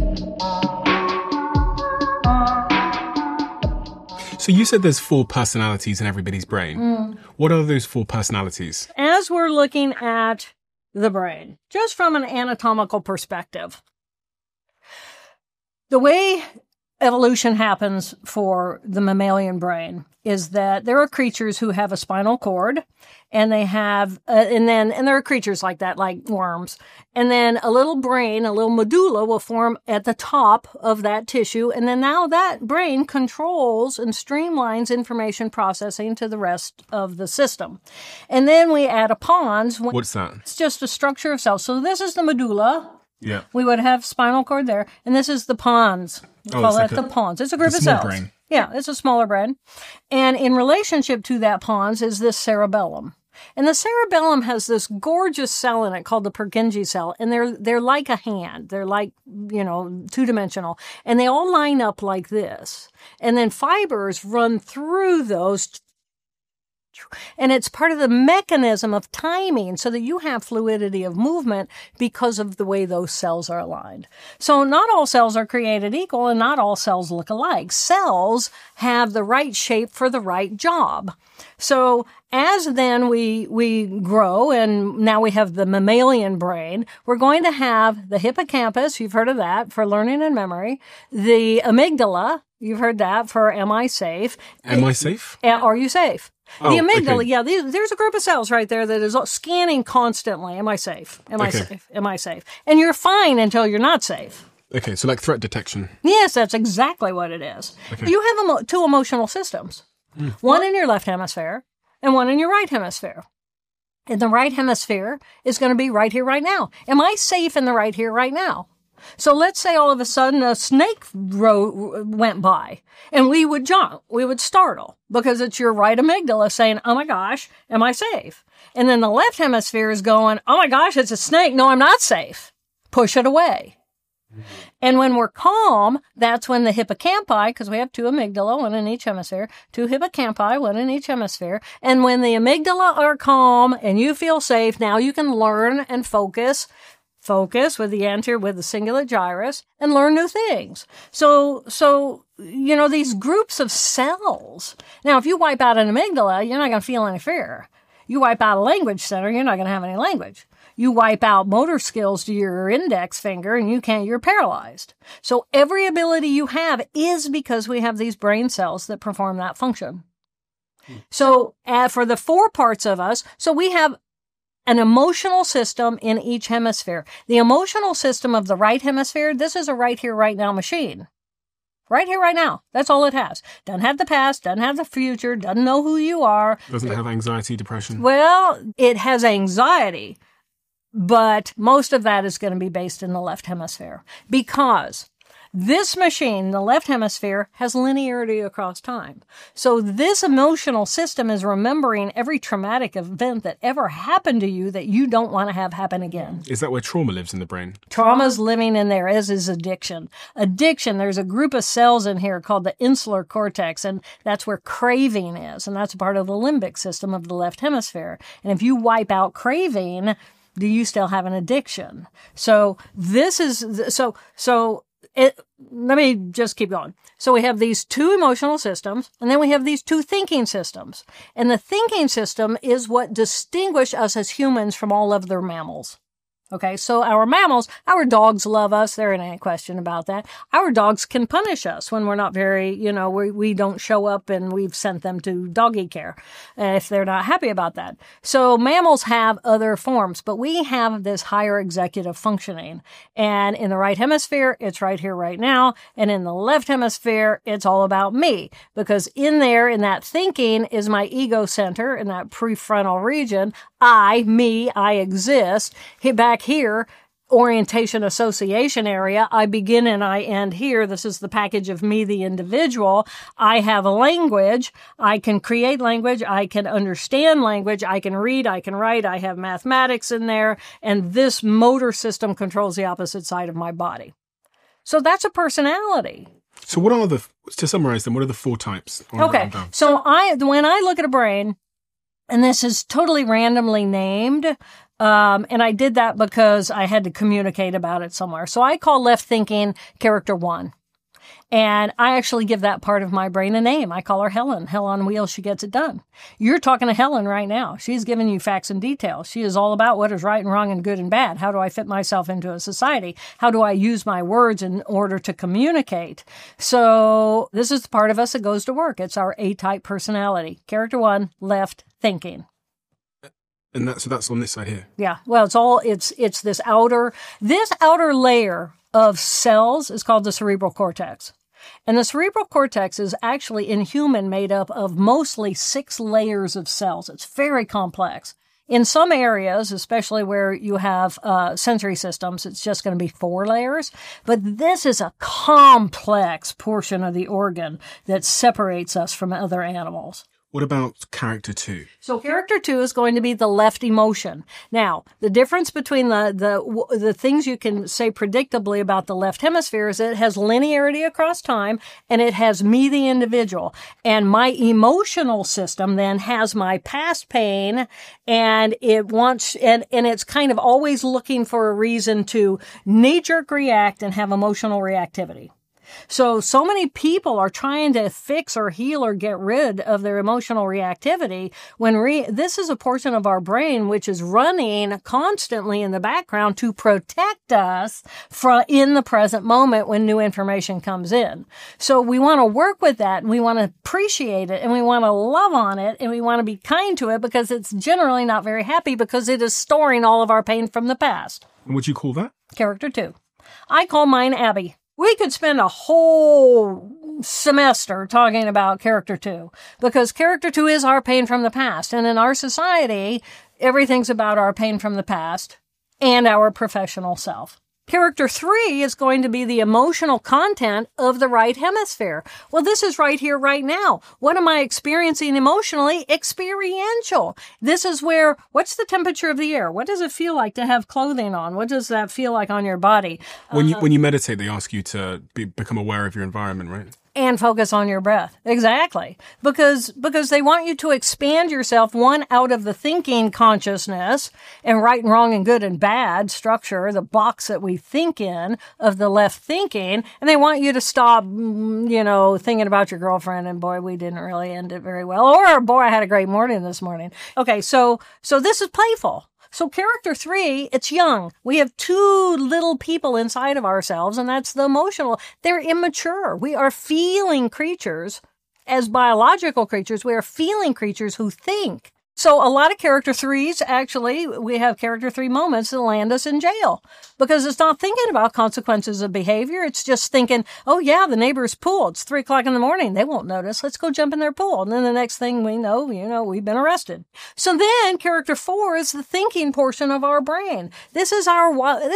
So you said there's 4 personalities in everybody's brain. What are those 4 personalities? As we're looking at the brain, just from an anatomical perspective, the way evolution happens for the mammalian brain is that there are creatures who have a spinal cord, and they have, and there are creatures like that, like worms. And then a little brain, a little medulla will form at the top of that tissue. And then now that brain controls and streamlines information processing to the rest of the system. And then we add a pons. What's that? It's just a structure of cells. So this is the medulla. Yeah. We would have spinal cord there. And this is the pons. We call that the pons. It's a group of cells. Brain. Yeah, it's a smaller brain. And in relationship to that pons is this cerebellum. And the cerebellum has this gorgeous cell in it called the Purkinje cell. And they're like a hand. They're like, two-dimensional. And they all line up like this. And then fibers run through those. And it's part of the mechanism of timing so that you have fluidity of movement because of the way those cells are aligned. So not all cells are created equal and not all cells look alike. Cells have the right shape for the right job. So as then we grow and now we have the mammalian brain, we're going to have the hippocampus, you've heard of that, for learning and memory, the amygdala, you've heard that for am I safe? Am I safe? Are you safe? Oh, the amygdala, okay. yeah, there's a group of cells right there that is scanning constantly. Am I safe? Am I Okay. safe? Am I safe? And you're fine until you're not safe. Okay, so like threat detection. Yes, that's exactly what it is. Okay. You have two emotional systems. One in your left hemisphere and one in your right hemisphere. And the right hemisphere is going to be right here, right now. Am I safe in the right here, right now? So let's say all of a sudden a snake went by and we would jump, we would startle because it's your right amygdala saying, oh my gosh, am I safe? And then the left hemisphere is going, oh my gosh, it's a snake. No, I'm not safe. Push it away. And when we're calm, that's when the hippocampi, because we have 2 amygdala, 1 in each hemisphere, 2 hippocampi, 1 in each hemisphere. And when the amygdala are calm and you feel safe, now you can learn and focus with the cingulate gyrus and learn new things. So, these groups of cells. Now, if you wipe out an amygdala, you're not going to feel any fear. You wipe out a language center, you're not going to have any language. You wipe out motor skills to your index finger and you're paralyzed. So every ability you have is because we have these brain cells that perform that function. So for the 4 parts of us, so we have an emotional system in each hemisphere. The emotional system of the right hemisphere, this is a right here, right now machine. Right here, right now. That's all it has. Doesn't have the past, doesn't have the future, doesn't know who you are. Doesn't have anxiety, depression. Well, it has anxiety, but most of that is going to be based in the left hemisphere because this machine, the left hemisphere, has linearity across time. So this emotional system is remembering every traumatic event that ever happened to you that you don't want to have happen again. Is that where trauma lives in the brain? Trauma's living in there, as is addiction. Addiction, there's a group of cells in here called the insular cortex, and that's where craving is, and that's part of the limbic system of the left hemisphere. And if you wipe out craving, do you still have an addiction? So this is, let me just keep going. So we have these 2 emotional systems, and then we have these 2 thinking systems. And the thinking system is what distinguishes us as humans from all other mammals. Okay, so our mammals, our dogs love us. There ain't any question about that. Our dogs can punish us when we're not very, we don't show up and we've sent them to doggy care if they're not happy about that. So mammals have other forms, but we have this higher executive functioning. And in the right hemisphere, it's right here, right now. And in the left hemisphere, it's all about me. Because in there, in that thinking, is my ego center in that prefrontal region. I exist. Back here, orientation association area, I begin and I end here. This is the package of me, the individual. I have a language. I can create language. I can understand language. I can read. I can write. I have mathematics in there. And this motor system controls the opposite side of my body. So that's a personality. So to summarize them, what are the 4 types? Okay. So when I look at a brain, and this is totally randomly named, And I did that because I had to communicate about it somewhere. So I call left thinking character 1. And I actually give that part of my brain a name. I call her Helen. Hell on wheels, she gets it done. You're talking to Helen right now. She's giving you facts and details. She is all about what is right and wrong and good and bad. How do I fit myself into a society? How do I use my words in order to communicate? So this is the part of us that goes to work. It's our A-type personality. Character 1, left thinking. And that's on this side here. Yeah. Well, it's this outer layer of cells is called the cerebral cortex. And the cerebral cortex is actually in human made up of mostly 6 layers of cells. It's very complex. In some areas, especially where you have sensory systems, it's just going to be 4 layers. But this is a complex portion of the organ that separates us from other animals. What about character 2? So character 2 is going to be the left emotion. Now, the difference between the things you can say predictably about the left hemisphere is it has linearity across time and it has me, the individual. And my emotional system then has my past pain and it wants, and it's kind of always looking for a reason to knee-jerk react and have emotional reactivity. So many people are trying to fix or heal or get rid of their emotional reactivity when this is a portion of our brain which is running constantly in the background to protect us in the present moment when new information comes in. So we want to work with that and we want to appreciate it and we want to love on it and we want to be kind to it because it's generally not very happy because it is storing all of our pain from the past. And what do you call that? Character 2. I call mine Abby. We could spend a whole semester talking about character 2 because character 2 is our pain from the past. And in our society, everything's about our pain from the past and our professional self. Character 3 is going to be the emotional content of the right hemisphere. Well, this is right here, right now. What am I experiencing emotionally? Experiential. This is where, what's the temperature of the air? What does it feel like to have clothing on? What does that feel like on your body? When you meditate, they ask you to become aware of your environment, right? And focus on your breath. Exactly. Because they want you to expand yourself, one, out of the thinking consciousness and right and wrong and good and bad structure, the box that we think in of the left thinking. And they want you to stop, thinking about your girlfriend and boy, we didn't really end it very well. Or boy, I had a great morning this morning. Okay. So this is playful. So character 3, it's young. We have 2 little people inside of ourselves, and that's the emotional. They're immature. We are feeling creatures. As biological creatures, we are feeling creatures who think. So a lot of character 3s, actually, we have character 3 moments that land us in jail because it's not thinking about consequences of behavior. It's just thinking, oh yeah, the neighbor's pool. It's 3:00 in the morning. They won't notice. Let's go jump in their pool. And then the next thing we know, we've been arrested. So then character 4 is the thinking portion of our brain. This is our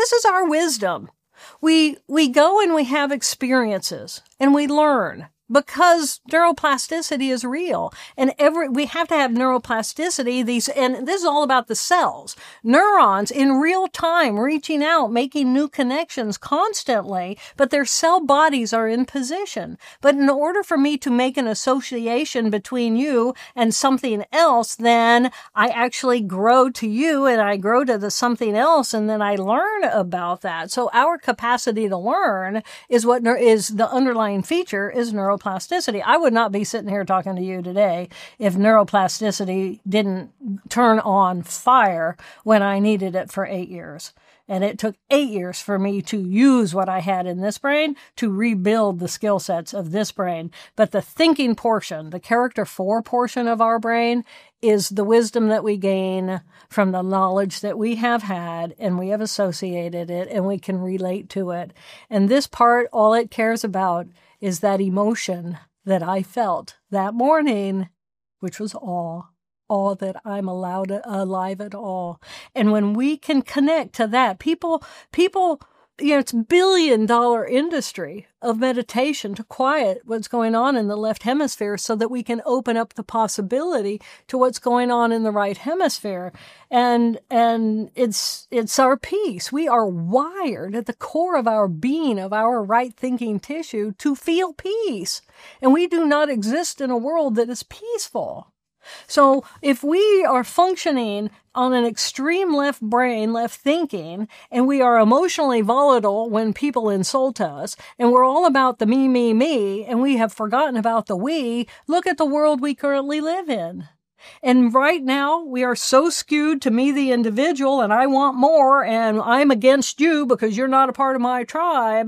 wisdom. We go and we have experiences and we learn. Because neuroplasticity is real. And we have to have neuroplasticity, and this is all about the cells. Neurons in real time reaching out, making new connections constantly, but their cell bodies are in position. But in order for me to make an association between you and something else, then I actually grow to you and I grow to the something else and then I learn about that. So our capacity to learn is what is the underlying feature is neuroplasticity. I would not be sitting here talking to you today if neuroplasticity didn't turn on fire when I needed it for 8 years. And it took 8 years for me to use what I had in this brain to rebuild the skill sets of this brain. But the thinking portion, the character 4 portion of our brain, is the wisdom that we gain from the knowledge that we have had and we have associated it and we can relate to it. And this part, all it cares about is that emotion that I felt that morning, which was awe that I'm alive at all. And when we can connect to that, people, it's $1 billion industry of meditation to quiet what's going on in the left hemisphere so that we can open up the possibility to what's going on in the right hemisphere. And it's our peace. We are wired at the core of our being, of our right thinking tissue to feel peace. And we do not exist in a world that is peaceful. So if we are functioning on an extreme left brain, left thinking, and we are emotionally volatile when people insult us, and we're all about the me, and we have forgotten about the we, look at the world we currently live in. And right now, we are so skewed to me, the individual, and I want more, and I'm against you because you're not a part of my tribe.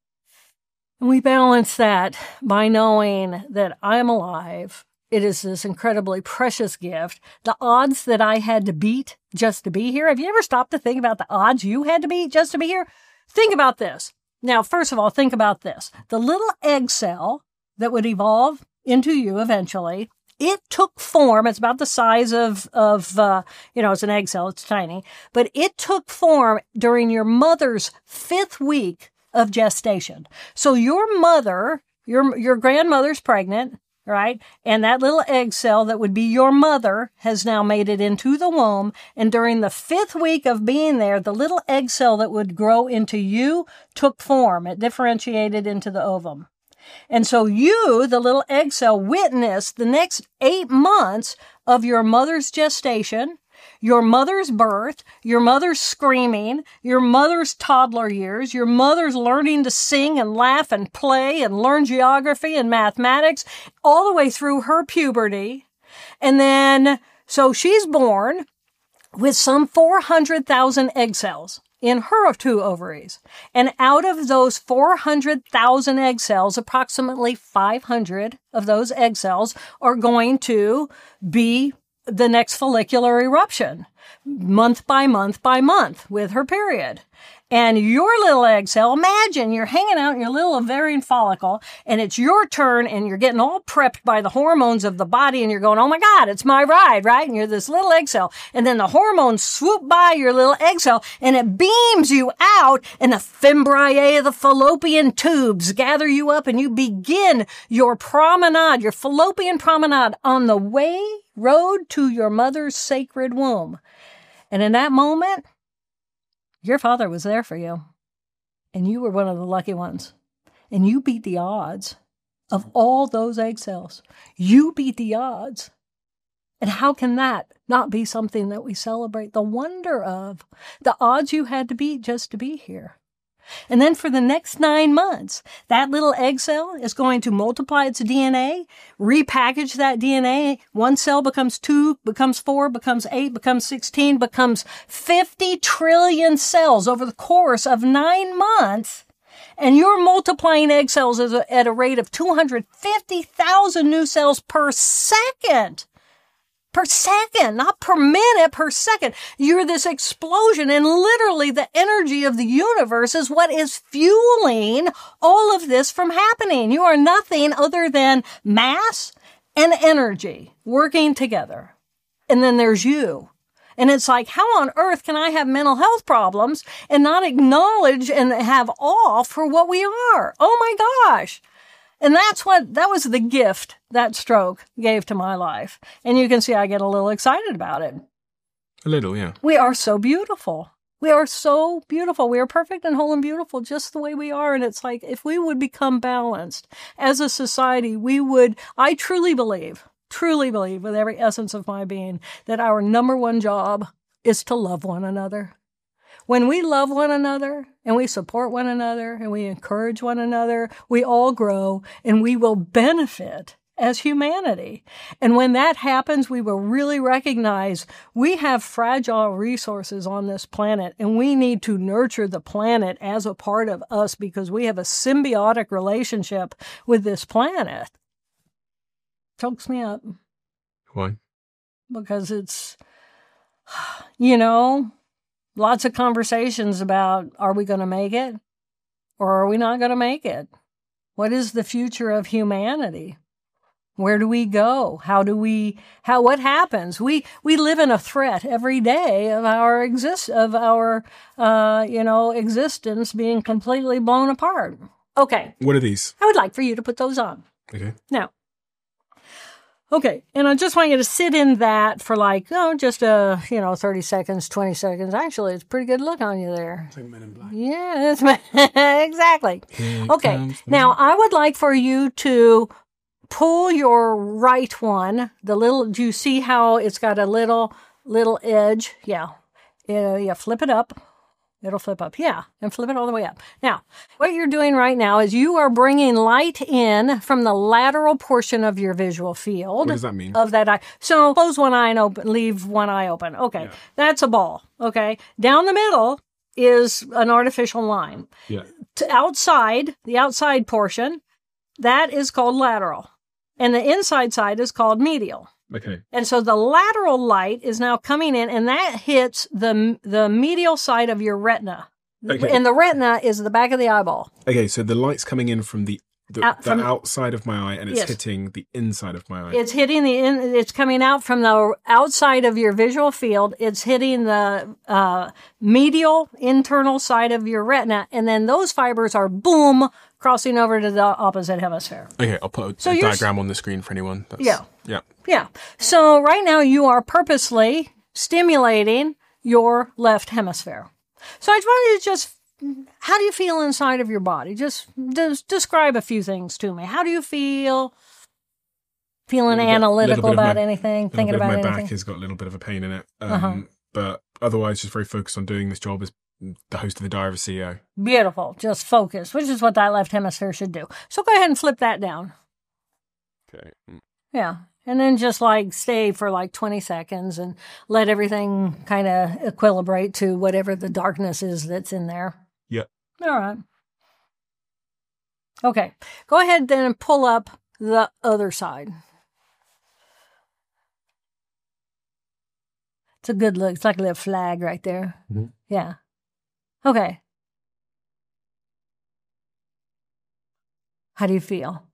And we balance that by knowing that I'm alive. It is this incredibly precious gift. The odds that I had to beat just to be here. Have you ever stopped to think about the odds you had to beat just to be here? Think about this. Now, first of all, think about this. The little egg cell that would evolve into you eventually, it took form. It's about the size of it's an egg cell. It's tiny. But it took form during your mother's 5th week of gestation. So your mother, your grandmother's pregnant, right? And that little egg cell that would be your mother has now made it into the womb. And during the 5th week of being there, the little egg cell that would grow into you took form. It differentiated into the ovum. And so you, the little egg cell, witnessed the next 8 months of your mother's gestation, your mother's birth, your mother's screaming, your mother's toddler years, your mother's learning to sing and laugh and play and learn geography and mathematics, all the way through her puberty. And then, so she's born with some 400,000 egg cells in her 2 ovaries. And out of those 400,000 egg cells, approximately 500 of those egg cells are going to be the next follicular eruption, month by month by month with her period. And your little egg cell, imagine you're hanging out in your little ovarian follicle and it's your turn and you're getting all prepped by the hormones of the body and you're going, oh my God, it's my ride, right? And you're this little egg cell. And then the hormones swoop by your little egg cell and it beams you out and the fimbriae of the fallopian tubes gather you up and you begin your promenade, your fallopian promenade on the road to your mother's sacred womb. And in that moment, your father was there for you, and you were one of the lucky ones, and you beat the odds of all those egg cells. You beat the odds. And how can that not be something that we celebrate the wonder of? The odds you had to beat just to be here. And then for the next 9 months, that little egg cell is going to multiply its DNA, repackage that DNA. 1 cell becomes 2, becomes 4, becomes 8, becomes 16, becomes 50 trillion cells over the course of 9 months. And you're multiplying egg cells at a rate of 250,000 new cells per second. Per second, not per minute, per second. You're this explosion, and literally the energy of the universe is what is fueling all of this from happening. You are nothing other than mass and energy working together. And then there's you. And it's like, how on earth can I have mental health problems and not acknowledge and have awe for what we are? Oh my gosh. And that was the gift that stroke gave to my life. And you can see I get a little excited about it. A little, yeah. We are so beautiful. We are so beautiful. We are perfect and whole and beautiful just the way we are. And it's like, if we would become balanced as a society, I truly believe with every essence of my being that our number one job is to love one another. When we love one another and we support one another and we encourage one another, we all grow and we will benefit as humanity. And when that happens, we will really recognize we have fragile resources on this planet and we need to nurture the planet as a part of us because we have a symbiotic relationship with this planet. Chokes me up. Why? Because it's, lots of conversations about, are we going to make it or are we not going to make it? What is the future of humanity? Where do we go? What happens? We live in a threat every day of our existence being completely blown apart. Okay. What are these? I would like for you to put those on. Okay. Now. Okay, and I just want you to sit in that for 30 seconds, 20 seconds. Actually, it's a pretty good look on you there. It's like Men in Black. Yeah, exactly. Okay, now I would like for you to pull your right one, do you see how it's got a little edge? Yeah. Yeah, flip it up. It'll flip up. Yeah. And flip it all the way up. Now, what you're doing right now is you are bringing light in from the lateral portion of your visual field. What does that mean? Of that eye. So close one eye and open, leave one eye open. Okay. Yeah. That's a ball. Okay. Down the middle is an artificial line. Yeah. The outside portion, that is called lateral. And the inside side is called medial. Okay. And so the lateral light is now coming in, and that hits the medial side of your retina. Okay. And the retina is the back of the eyeball. Okay, so the light's coming in from the outside of my eye, and it's hitting the inside of my eye. It's hitting it's coming out from the outside of your visual field. It's hitting the medial internal side of your retina, and then those fibers are, boom, crossing over to the opposite hemisphere. Okay, I'll put a diagram on the screen for anyone. Yeah. So right now you are purposely stimulating your left hemisphere. So I just wanted to how do you feel inside of your body? Just describe a few things to me. How do you feel? Feeling analytical about anything? Thinking about anything? My back has got a little bit of a pain in it. But otherwise, just very focused on doing this job as the host of the Diary of a CEO. Beautiful. Just focus, which is what that left hemisphere should do. So go ahead and flip that down. Okay. Yeah. And then just stay for 20 seconds and let everything kind of equilibrate to whatever the darkness is that's in there. Yeah. All right. Okay. Go ahead then and pull up the other side. It's a good look. It's like a little flag right there. Mm-hmm. Yeah. Okay. How do you feel?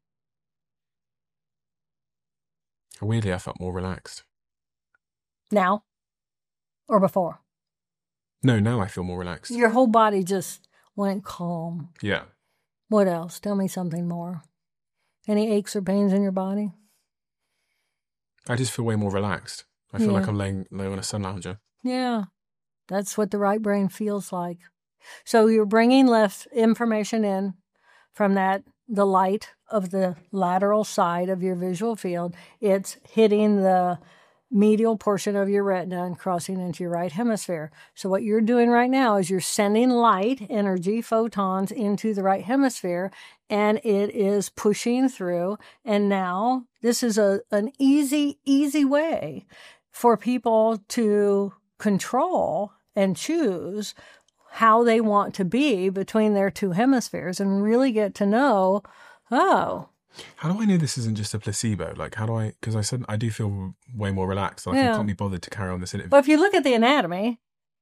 Weirdly, I felt more relaxed. Now? Or before? No, now I feel more relaxed. Your whole body just went calm. Yeah. What else? Tell me something more. Any aches or pains in your body? I just feel way more relaxed. I feel like I'm laying on a sun lounger. Yeah. That's what the right brain feels like. So you're bringing left information in from the light of the lateral side of your visual field. It's hitting the medial portion of your retina and crossing into your right hemisphere. So what you're doing right now is you're sending light energy, photons, into the right hemisphere, and it is pushing through. And now this is an easy way for people to control and choose how they want to be between their two hemispheres and really get to know, how do I know this isn't just a placebo? Because I said I do feel way more relaxed. I can't be bothered to carry on this interview. But if you look at the anatomy,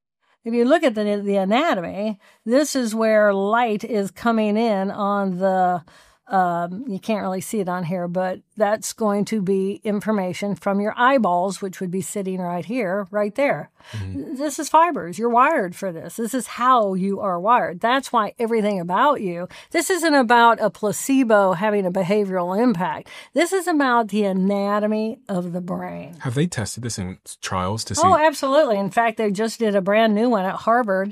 this is where light is coming in on the, you can't really see it on here, but that's going to be information from your eyeballs, which would be sitting right here, right there. Mm-hmm. This is fibers. You're wired for this. This is how you are wired. That's why everything about you, this isn't about a placebo having a behavioral impact. This is about the anatomy of the brain. Have they tested this in trials to see? Oh, absolutely. In fact, they just did a brand new one at Harvard,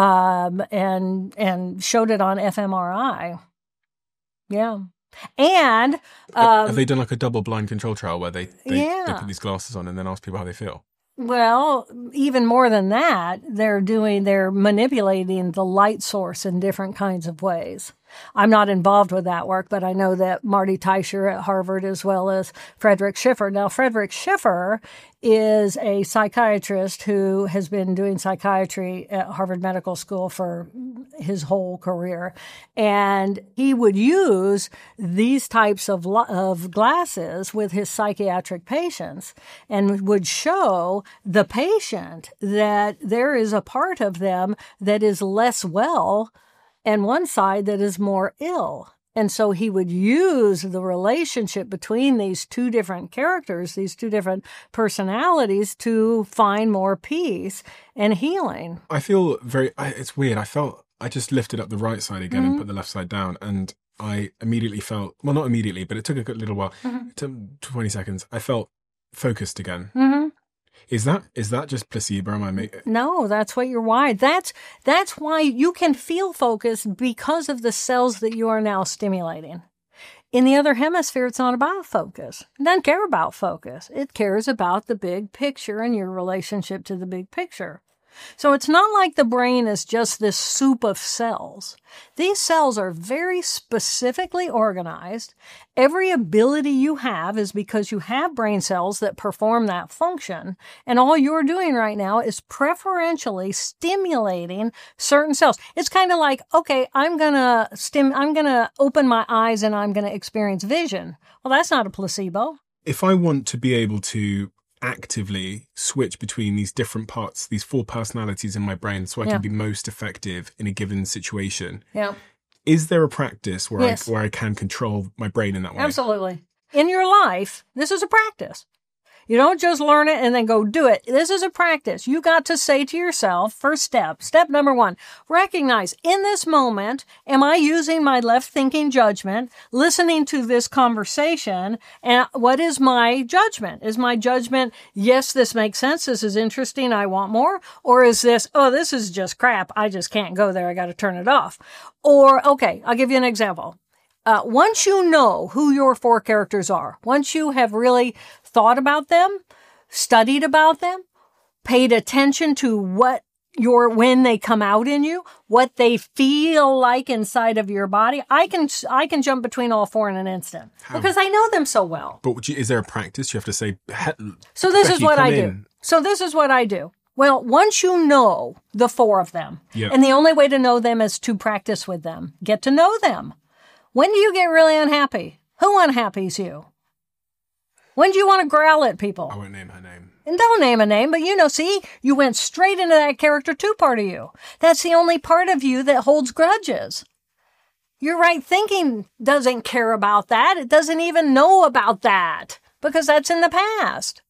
and showed it on fMRI. Yeah. And have they done a double-blind control trial where they put these glasses on and then ask people how they feel? Well, even more than that, they're manipulating the light source in different kinds of ways. I'm not involved with that work, but I know that Marty Teicher at Harvard as well as Frederick Schiffer. Now, Frederick Schiffer is a psychiatrist who has been doing psychiatry at Harvard Medical School for his whole career. And he would use these types of glasses with his psychiatric patients and would show the patient that there is a part of them that is less well and one side that is more ill. And so he would use the relationship between these two different characters, these two different personalities, to find more peace and healing. I feel it's weird. I just lifted up the right side again and put the left side down. And I immediately felt, well, not immediately, but it took a little while. It took 20 seconds. I felt focused again. Mm-hmm. Is that just placebo? Am I making? No, that's what you're wired. That's why you can feel focused, because of the cells that you are now stimulating. In the other hemisphere, it's not about focus. It doesn't care about focus. It cares about the big picture and your relationship to the big picture. So it's not like the brain is just this soup of cells. These cells are very specifically organized. Every ability you have is because you have brain cells that perform that function. And all you're doing right now is preferentially stimulating certain cells. It's kind of like, okay, I'm going to open my eyes and I'm going to experience vision. Well, that's not a placebo. If I want to be able to actively switch between these different parts, these 4 personalities in my brain, so I can be most effective in a given situation. Yeah. Is there a practice where I can control my brain in that way? Absolutely. In your life, this is a practice. You don't just learn it and then go do it. This is a practice. You got to say to yourself, first step number 1, recognize in this moment, am I using my left thinking judgment, listening to this conversation, and what is my judgment? Is my judgment, yes, this makes sense, this is interesting, I want more? Or is this, oh, this is just crap, I just can't go there, I got to turn it off? Or, okay, I'll give you an example. Once you know who your 4 characters are, once you have really thought about them, studied about them, paid attention to when they come out in you, what they feel like inside of your body, I can jump between all 4 in an instant because I know them so well. But is there a practice? You have to say, so this is what I do. So this is what I do. Well, once you know the 4 of them, and the only way to know them is to practice with them, get to know them. When do you get really unhappy? Who unhappies you? When do you want to growl at people? I won't name her name. And don't name a name, but see, you went straight into that character 2 part of you. That's the only part of you that holds grudges. Your right thinking doesn't care about that. It doesn't even know about that because that's in the past.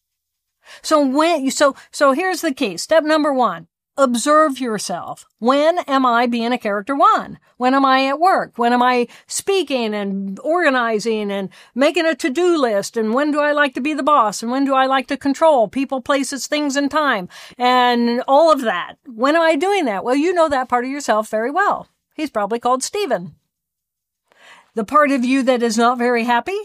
So here's the key. Step number 1. Observe yourself. When am I being a character 1? When am I at work? When am I speaking and organizing and making a to-do list? And when do I like to be the boss? And when do I like to control people, places, things, and time? And all of that. When am I doing that? Well, you know that part of yourself very well. He's probably called Stephen. The part of you that is not very happy?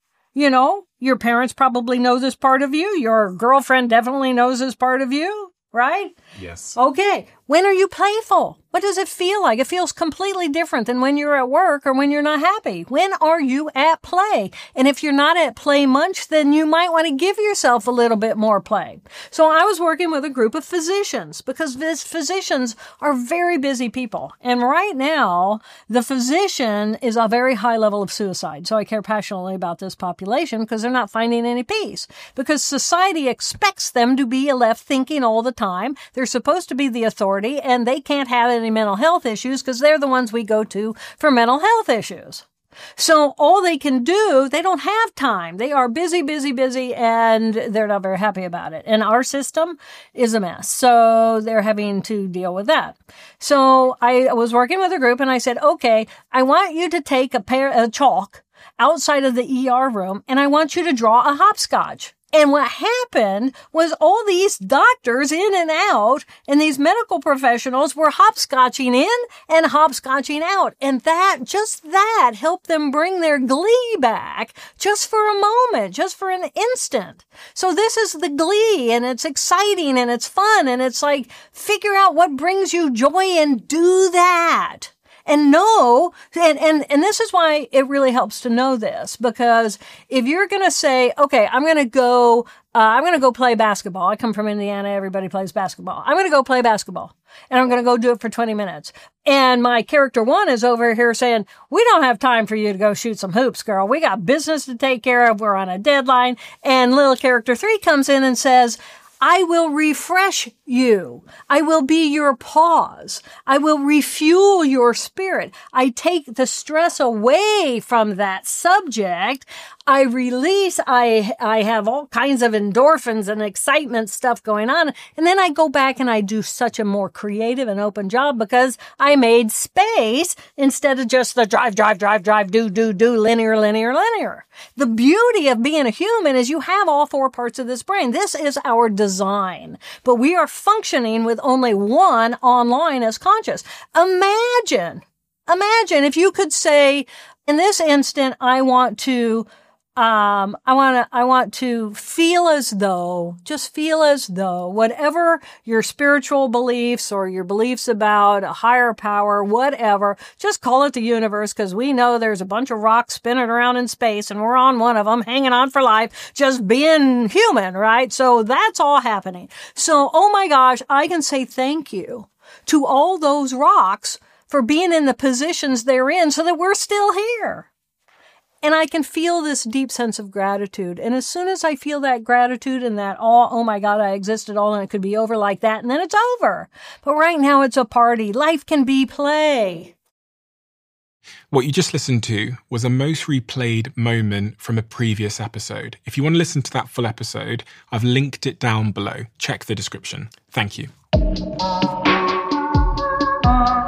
Your parents probably know this part of you. Your girlfriend definitely knows this part of you. Right? Yes. Okay. When are you playful? What does it feel like? It feels completely different than when you're at work or when you're not happy. When are you at play? And if you're not at play much, then you might want to give yourself a little bit more play. So I was working with a group of physicians because physicians are very busy people. And right now, the physician is a very high level of suicide. So I care passionately about this population because they're not finding any peace. Because society expects them to be left thinking all the time. They're supposed to be the authority and they can't have any mental health issues because they're the ones we go to for mental health issues. So all they can do, they don't have time. They are busy, and they're not very happy about it. And our system is a mess. So they're having to deal with that. So I was working with a group and I said, okay, I want you to take a chalk outside of the ER room and I want you to draw a hopscotch. And what happened was all these doctors in and out and these medical professionals were hopscotching in and hopscotching out. And that helped them bring their glee back just for a moment, just for an instant. So this is the glee and it's exciting and it's fun and it's like figure out what brings you joy and do that. And know, and this is why it really helps to know this, because if you're going to say, okay, I'm going to go play basketball. I come from Indiana. Everybody plays basketball. I'm going to go play basketball and I'm going to go do it for 20 minutes. And my character 1 is over here saying, we don't have time for you to go shoot some hoops, girl. We got business to take care of. We're on a deadline. And little character 3 comes in and says, I will refresh you. I will be your pause. I will refuel your spirit. I take the stress away from that subject. I release, I have all kinds of endorphins and excitement stuff going on. And then I go back and I do such a more creative and open job because I made space instead of just the drive, do, linear. The beauty of being a human is you have all 4 parts of this brain. This is our design, but we are functioning with only one online as conscious. Imagine if you could say, In this instant, I want to feel as though, just feel as though, whatever your spiritual beliefs or your beliefs about a higher power, whatever, just call it the universe, because we know there's a bunch of rocks spinning around in space and we're on one of them, hanging on for life, just being human, right? So that's all happening. So, oh my gosh, I can say thank you to all those rocks for being in the positions they're in so that we're still here. And I can feel this deep sense of gratitude. And as soon as I feel that gratitude and that awe, oh my God, I exist at all and it could be over like that, and then it's over. But right now it's a party. Life can be play. What you just listened to was a most replayed moment from a previous episode. If you want to listen to that full episode, I've linked it down below. Check the description. Thank you.